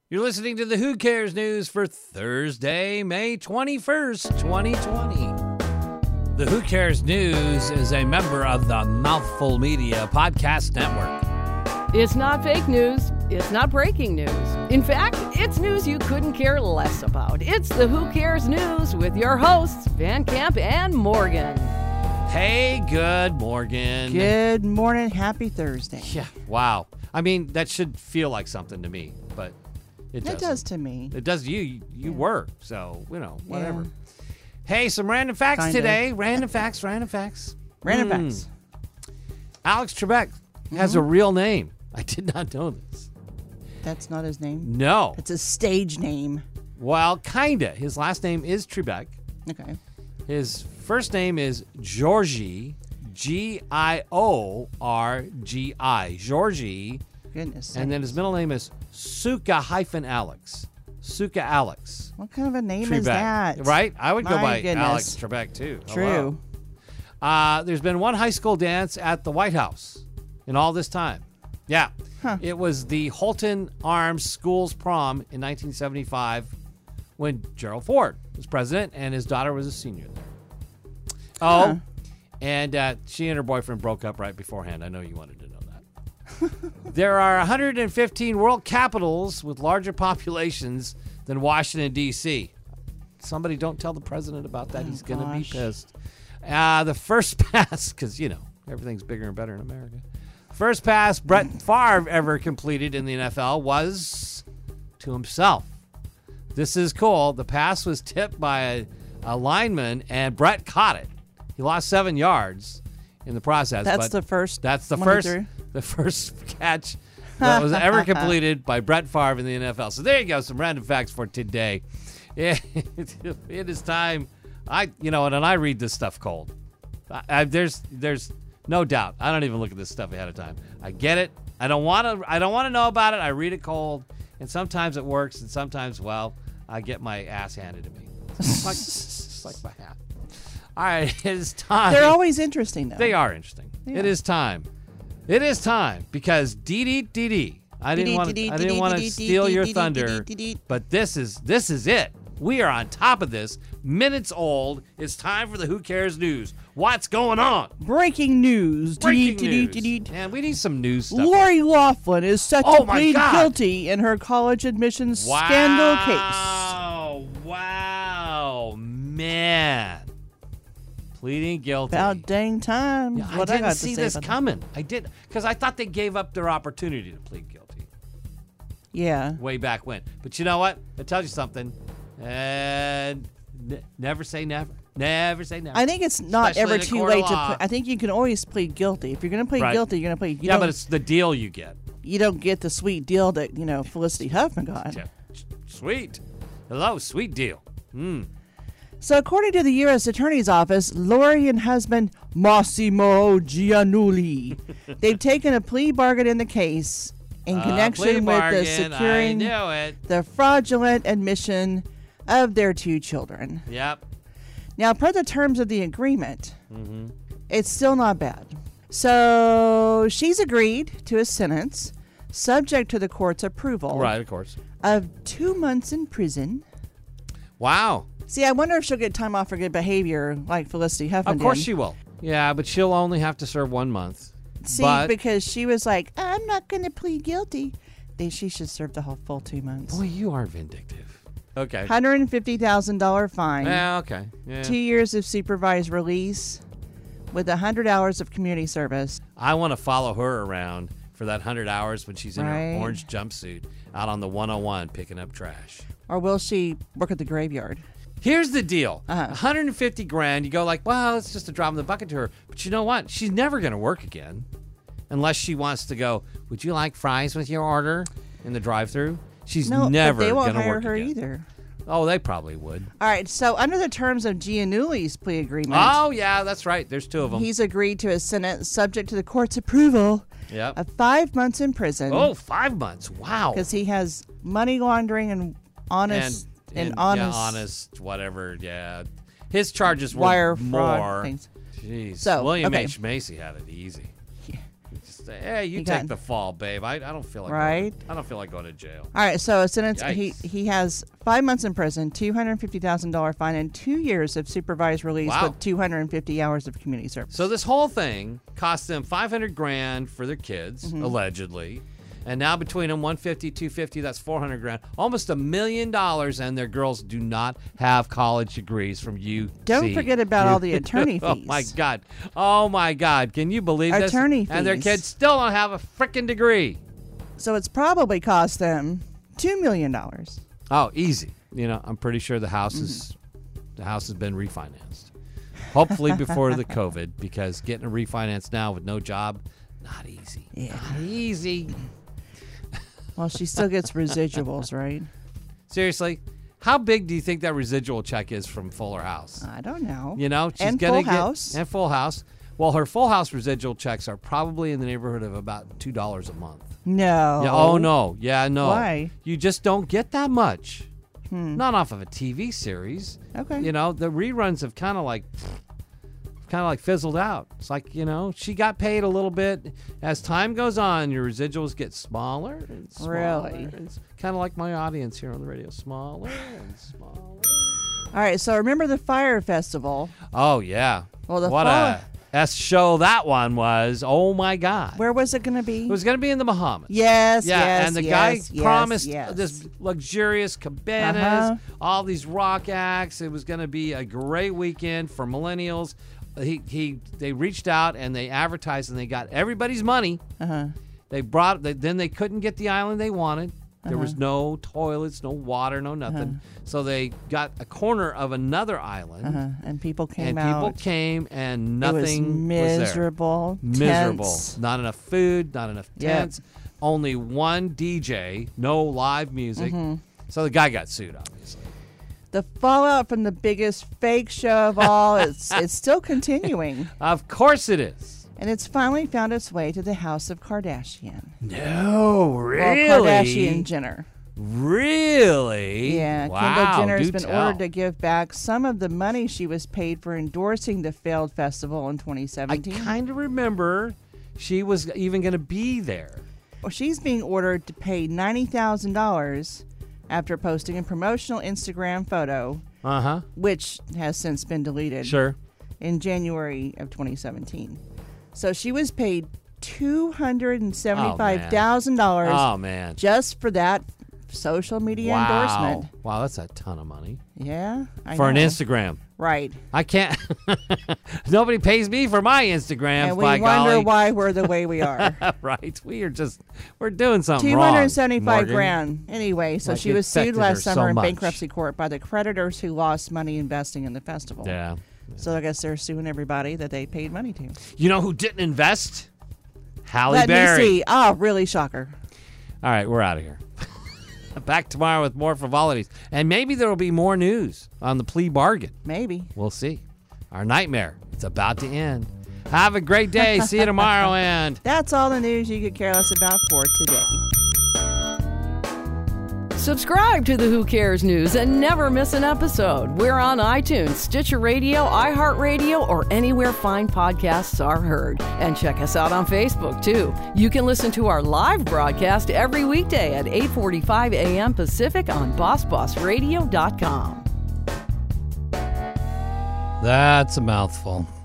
You're listening to the Who Cares News for Thursday, May 21st, 2020. The Who Cares News is a member of the Mouthful Media Podcast Network. It's not fake news. It's not breaking news. In fact, it's news you couldn't care less about. It's the Who Cares News with your hosts, Van Camp and Morgan. Hey, good Morgan. Good morning. Happy Thursday. Yeah, wow. I mean, that should feel like something to me, but it doesn't. It does to me. It does to you. You work, so, whatever. Yeah. Hey, some random facts Kinda. today. Random facts. Random facts. Alex Trebek has a real name. I did not know this. That's not his name? No. It's a stage name. Well, kinda. His last name is Trebek. Okay. His first name is Giorgi, Giorgi, Giorgi, Goodness and then his middle name is Suka-Alex. Suka Alex. What kind of a name Trebek. is that? Right? I would go My by goodness. Alex Trebek, too. True. Hello. There's been one high school dance at the White House in all this time. Yeah. Huh. It was the Holton Arms Schools Prom in 1975 when Gerald Ford was president and his daughter was a senior there. Huh. Oh, and she and her boyfriend broke up right beforehand. I know you wanted to know that. There are 115 world capitals with larger populations than Washington, D.C. Somebody don't tell the president about that. He's going to be pissed. The first pass, because, everything's bigger and better in America. First pass Brett Favre ever completed in the NFL was to himself. This is cool. The pass was tipped by a lineman, and Brett caught it. He lost 7 yards in the process. That's the first catch that was ever completed by Brett Favre in the NFL. So there you go, some random facts for today. It is time. And I read this stuff cold. There's no doubt. I don't even look at this stuff ahead of time. I get it. I don't want to know about it. I read it cold, and sometimes it works, and sometimes, I get my ass handed to me. It's like my hat. All right, it is time. They're always interesting, though. They are interesting. Yeah. It is time. It is time because dee. I didn't want to steal your thunder, but this is it. We are on top of this. Minutes old. It's time for the Who Cares News. What's going on? Breaking news. Man, we need some news stuff. Lori Loughlin is set to plead guilty in her college admissions scandal case. Wow, man. Pleading guilty. About dang time. Yeah, I didn't see this coming. I did, because I thought they gave up their opportunity to plead guilty. Yeah. Way back when. But you know what? It tells you something. And never say never. Never say never. I think it's not Especially ever too late to. I think you can always plead guilty. If you're going to plead guilty, you're going to plead. But it's the deal you get. You don't get the sweet deal that Felicity Huffman got. Yeah. Sweet. Hello, sweet deal. So according to the U.S. Attorney's Office, Lori and husband Massimo Giannulli, they've taken a plea bargain in the case in connection with the securing the fraudulent admission of their 2 children. Yep. Now, per the terms of the agreement, it's still not bad. So she's agreed to a sentence subject to the court's approval. Right, of course. Of 2 months in prison. Wow. See, I wonder if she'll get time off for good behavior like Felicity Huffman Of course did. she will. Yeah, but she'll only have to serve 1 month. See, because she was like, I'm not going to plead guilty. Then she should serve the whole full 2 months. Boy, you are vindictive. Okay. $150,000 fine. Yeah, okay. Yeah. 2 years of supervised release with 100 hours of community service. I want to follow her around for that 100 hours when she's in her orange jumpsuit out on the 101 picking up trash. Or will she work at the graveyard? Here's the deal. $150,000, you go like, well, it's just a drop in the bucket to her. But you know what? She's never going to work again unless she wants to go, would you like fries with your order in the drive-thru? She's never going to work again. They won't hire her either. Oh, they probably would. All right, so under the terms of Giannulli's plea agreement. Oh, yeah, that's right. There's 2 of them. He's agreed to a sentence subject to the court's approval of 5 months in prison. Oh, 5 months. Wow. Because he has money laundering and honest... Yeah, honest, whatever, yeah. His charges were wire more. Fraud things. Jeez. So, William H. Macy had it easy. Yeah. Just say, hey, you take the fall, babe. I don't feel like Right? I don't feel like going to jail. All right, so a sentence. Yikes. He has 5 months in prison, $250,000 fine, and 2 years of supervised release Wow. with 250 hours of community service. So this whole thing cost them $500,000 for their kids, Mm-hmm. allegedly. And now between them, $150,000, $250,000, that's $400,000, almost $1 million, and their girls do not have college degrees from UC. Don't forget about all the attorney Oh fees. my God! Can you believe this? Attorney And their fees. kids still don't have a freaking degree. So it's probably cost them $2 million. Oh, easy. You know, I'm pretty sure the house has been refinanced. Hopefully before the COVID, because getting a refinance now with no job, not easy. Yeah. Not easy. Well, she still gets residuals, right? Seriously, how big do you think that residual check is from Fuller House? I don't know. You know, she's And gonna Full House. and Full House. Well, her Full House residual checks are probably in the neighborhood of about $2 a month. No. Yeah, oh no, yeah, no. Why? You just don't get that much. Not off of a TV series. Okay. You know, the reruns have kind of like fizzled out. It's like, you know, she got paid a little bit. As time goes on, your residuals get smaller and smaller. Really? It's kind of like my audience here on the radio, smaller and smaller. All right, so remember the Fire Festival. Oh yeah. Well, the what fall- a show that one was. Oh my God. Where was it going to be? It was going to be in the Bahamas. Yes, Yeah, yes, and the yes, guy promised yes. this luxurious cabanas, Uh-huh. all these rock acts. It was going to be a great weekend for millennials. They reached out and they advertised and they got everybody's money. Uh-huh. Then they couldn't get the island they wanted. There was no toilets, no water, no nothing. So they got a corner of another island. Uh-huh. And people came And out. people came and It was nothing was there. miserable. Miserable. Tense. Not enough food, not enough Yep. tents. Only one DJ, no live music. So the guy got sued, obviously. The fallout from the biggest fake show of all, it's still continuing. Of course it is. And it's finally found its way to the House of Kardashian. No, really? Well, Kardashian Jenner. Really? Yeah, Wow, Kendall Jenner has do been tell. ordered to give back some of the money she was paid for endorsing the failed festival in I 2017. kind of remember she was even going to be there. Well, she's being ordered to pay $90,000 after posting a promotional Instagram photo, Uh-huh. which has since been deleted, Sure. in January of 2017. So she was paid $275,000 Oh, man. just for that social media endorsement. Wow, that's a ton of money. Yeah, I For an know. Instagram. Right. I can't. Nobody pays me for my Instagram. And we by wonder golly. why we're the way we are. Right. We're doing something wrong. 275 Morgan. grand. Anyway, so Like, she it was sued affected last her so summer in much. bankruptcy court by the creditors who lost money investing in the festival. Yeah. So I guess they're suing everybody that they paid money to. You know who didn't invest? Halle Let Berry. me see. Oh, really? Shocker. All right, we're out of here. Back tomorrow with more frivolities. And maybe there will be more news on the plea bargain. Maybe. We'll see. Our nightmare, it's about to end. Have a great day. See you tomorrow. And That's all the news you could care less about for today. Subscribe to the Who Cares News and never miss an episode. We're on iTunes, Stitcher Radio, iHeartRadio, or anywhere fine podcasts are heard. And check us out on Facebook, too. You can listen to our live broadcast every weekday at 8:45 a.m. Pacific on BossBossRadio.com. that's a mouthful.